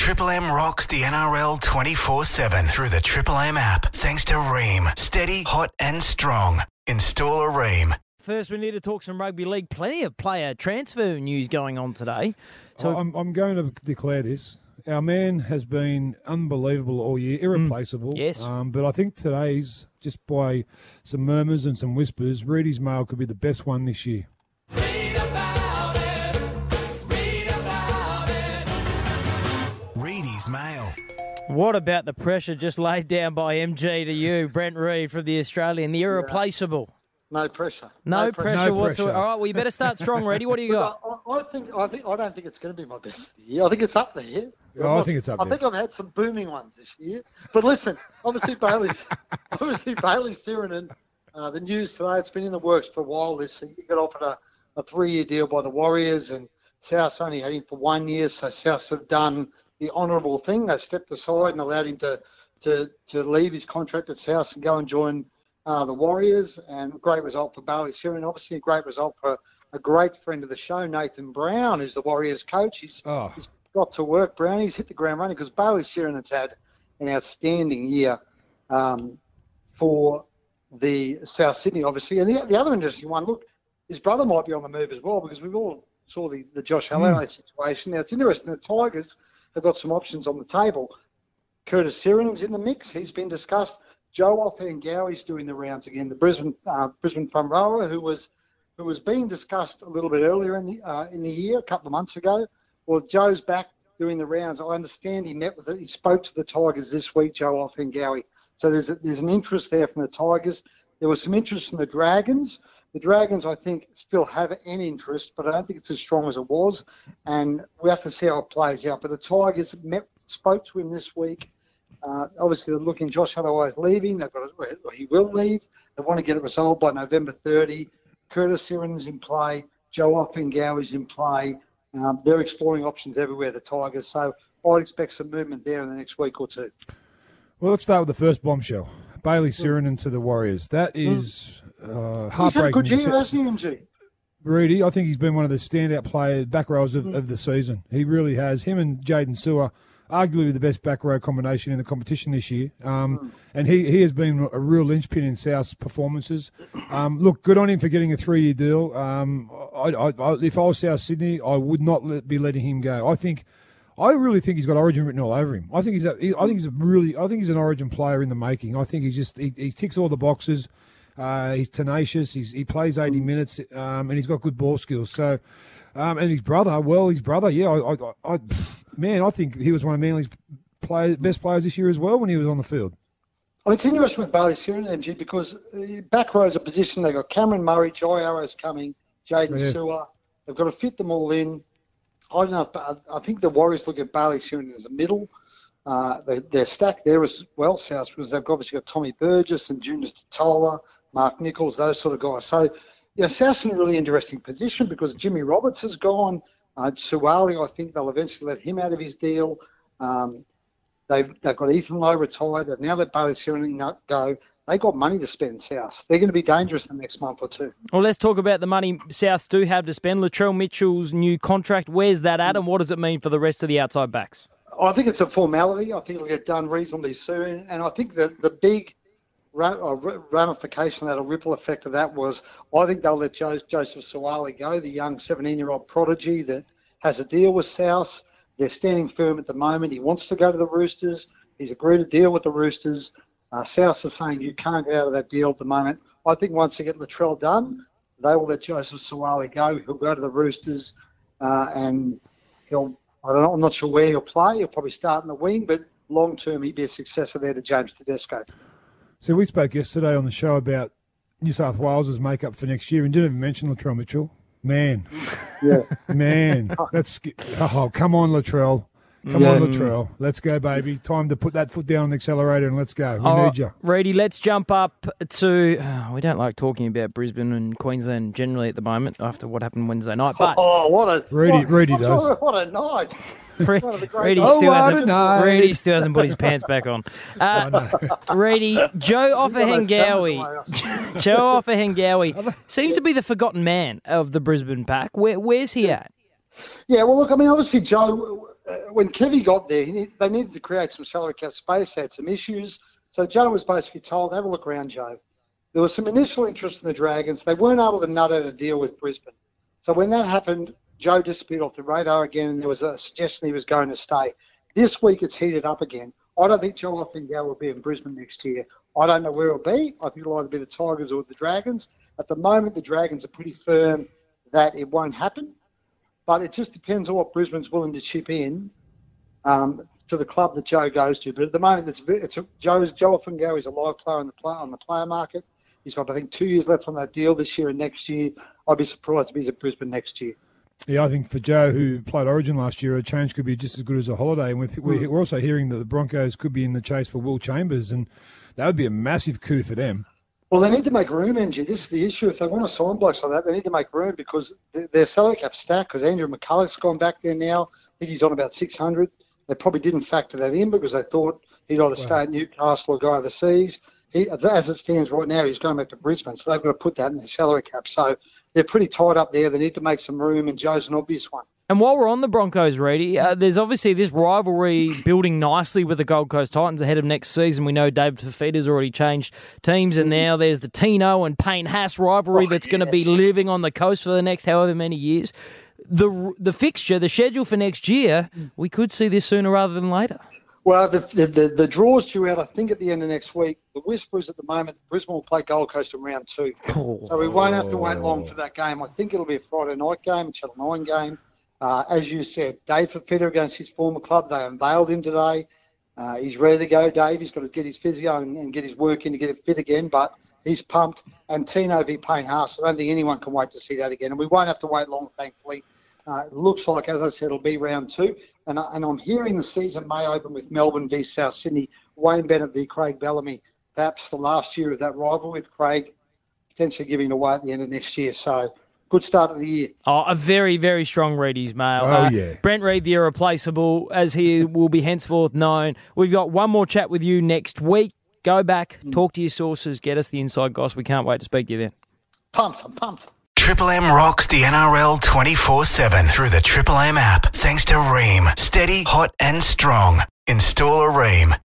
Triple M rocks the NRL 24/7 through the Triple M app. Thanks to Ream. Steady, hot and strong. Install a Ream. First, we need to talk some rugby league. Plenty of player transfer news going on today. So I'm going to declare this. Our man has been unbelievable all year, irreplaceable. Yes. But I think today's, just by some murmurs and some whispers, Reedy's Mail could be the best one this year. Read about it. Read about it. Reedy's Mail. What about the pressure just laid down by MG to you, Brent Reid from The Australian, the irreplaceable? No pressure. No pressure No whatsoever. pressure. All right, well, you better start strong, Reedy. What do you got? I don't think it's going to be my best year. I think it's up there. I think it's up there. I think I've had some booming ones this year. But listen, obviously Bailey Sironen, the news today, it's been in the works for a while. He got offered a 3-year deal by the Warriors, and South only had him for 1 year, so South have done the honourable thing. They've stepped aside and allowed him to leave his contract at South and go and join the Warriors, and a great result for Bailey Sironen. Obviously, a great result for a great friend of the show, Nathan Brown, who's the Warriors coach. He's got to work, Brown. He's hit the ground running because Bailey Sironen's had an outstanding year for the South Sydney, obviously. And the other interesting one, look, his brother might be on the move as well, because we've all saw the Josh Holloway situation. Now, it's interesting, the Tigers have got some options on the table. Curtis Sirenen's in the mix. He's been discussed. Joe Ofahengawi's doing the rounds again, the Brisbane front rower who was being discussed a little bit earlier in the year, a couple of months ago. Well, Joe's back doing the rounds. I understand he spoke to the Tigers this week, Joe Ofahengawi. So there's an interest there from the Tigers. There was some interest from the Dragons. The Dragons, I think, still have an interest, but I don't think it's as strong as it was. And we have to see how it plays out. But the Tigers spoke to him this week. Obviously, they're looking. Josh Holloway's leaving. He will leave. They want to get it resolved by November 30. Curtis Sirenen's in play. Joe Ofahengawi's in play. They're exploring options everywhere, the Tigers. So I'd expect some movement there in the next week or two. Well, let's start with the first bombshell. Bailey Sironen to the Warriors. That is heartbreaking. He's had a good year, hasn't he, MG? Reedy, I think he's been one of the standout players, back rows of the season. He really has. Him and Jaden Sewer, arguably the best back row combination in the competition this year. And he has been a real linchpin in South's performances. Look, good on him for getting a 3-year deal. If I was South Sydney, I would not be letting him go. I really think he's got Origin written all over him. I think he's an Origin player in the making. I think he ticks all the boxes. He's tenacious. He plays 80 minutes, and he's got good ball skills. So, and his brother, yeah, I think he was one of Manly's best players this year as well when he was on the field. Well, it's interesting with Bailey Sironen, MG, because back row is a position. They've got Cameron Murray, Jai Arrow's coming, Jaden Sewer. They've got to fit them all in. I don't know. I think the Warriors look at Bailey Sironen as a middle. They're stacked there as well, South, because they've obviously got Tommy Burgess and Junior Totola, Mark Nichols, those sort of guys. So, yeah, South's in a really interesting position because Jimmy Roberts has gone. Suwali, I think they'll eventually let him out of his deal. They've got Ethan Lowe retired. They've now let Bailey Sironen go. They've got money to spend, South. They're going to be dangerous in the next month or two. Well, let's talk about the money Souths do have to spend. Latrell Mitchell's new contract, where's that at, and what does it mean for the rest of the outside backs? I think it's a formality. I think it'll get done reasonably soon. And I think that the big ramification, that a ripple effect of that was, I think they'll let Joseph Suwali go, the young 17-year-old prodigy that has a deal with South. They're standing firm at the moment. He wants to go to the Roosters. He's agreed to deal with the Roosters. South are saying you can't get out of that deal at the moment. I think once they get Latrell done, they will let Joseph Suwali go. He'll go to the Roosters and I'm not sure where he'll play. He'll probably start in the wing, but long-term he'd be a successor there to James Tedesco. So we spoke yesterday on the show about New South Wales' make-up for next year and didn't even mention Latrell Mitchell. Man. Yeah. Man. Come on, Latrell. Come on, Latrell. Let's go, baby. Time to put that foot down on the accelerator and let's go. We need you. Reedy, let's jump up to... we don't like talking about Brisbane and Queensland generally at the moment after what happened Wednesday night. But Reedy does. What a night. Reedy still hasn't put his pants back on. Reedy, Joe Ofahengawi seems to be the forgotten man of the Brisbane pack. Where's he at? Yeah, well, look, I mean, obviously Joe when Kevy got there, they needed to create some salary cap space. They had some issues. So Joe was basically told, have a look around, Joe. There was some initial interest in the Dragons. They weren't able to nut out a deal with Brisbane. So when that happened, Joe disappeared off the radar again, and there was a suggestion he was going to stay. This week, it's heated up again. I don't think Joe Offengow will be in Brisbane next year. I don't know where it'll be. I think it'll either be the Tigers or the Dragons. At the moment, the Dragons are pretty firm that it won't happen. But it just depends on what Brisbane's willing to chip in to the club that Joe goes to. But at the moment, Joe Offengow is a live player on the player market. He's got, I think, 2 years left on that deal this year and next year. I'd be surprised if he's at Brisbane next year. Yeah, I think for Joe, who played Origin last year, a change could be just as good as a holiday. And we're also hearing that the Broncos could be in the chase for Will Chambers, and that would be a massive coup for them. Well, they need to make room, Angie. This is the issue. If they want to sign blokes like that, they need to make room because their salary cap's stacked because Andrew McCulloch's gone back there now. I think he's on about 600. They probably didn't factor that in because they thought he'd either stay at Newcastle or go overseas. As it stands right now, he's going back to Brisbane, so they've got to put that in their salary cap. So they're pretty tight up there. They need to make some room, and Joe's an obvious one. And while we're on the Broncos, Reedy, there's obviously this rivalry building nicely with the Gold Coast Titans ahead of next season. We know David Fifita's already changed teams, and now there's the Tino and Payne Haas rivalry that's going to be living on the coast for the next however many years. The fixture, the schedule for next year, we could see this sooner rather than later. Well, the draw's due out, I think, at the end of next week. The whisper is at the moment that Brisbane will play Gold Coast in round 2. So we won't have to wait long for that game. I think it'll be a Friday night game, a Channel 9 game. As you said, Dave Fifita against his former club. They unveiled him today. He's ready to go, Dave. He's got to get his physio and get his work in to get it fit again, but he's pumped. And Tino v. Payne Haas, I don't think anyone can wait to see that again. And we won't have to wait long, thankfully. It looks like, as I said, it'll be round 2. And I'm hearing the season may open with Melbourne v South Sydney, Wayne Bennett v Craig Bellamy. Perhaps the last year of that rival with Craig, potentially giving it away at the end of next year. So good start of the year. Oh, a very, very strong Reedy's mail. Oh, yeah. Brent Reid, the irreplaceable, as he will be henceforth known. We've got one more chat with you next week. Go back, talk to your sources, get us the inside goss. We can't wait to speak to you then. I'm pumped. Triple M rocks the NRL 24/7 through the Triple M app. Thanks to Ream. Steady, hot and strong. Install a Ream.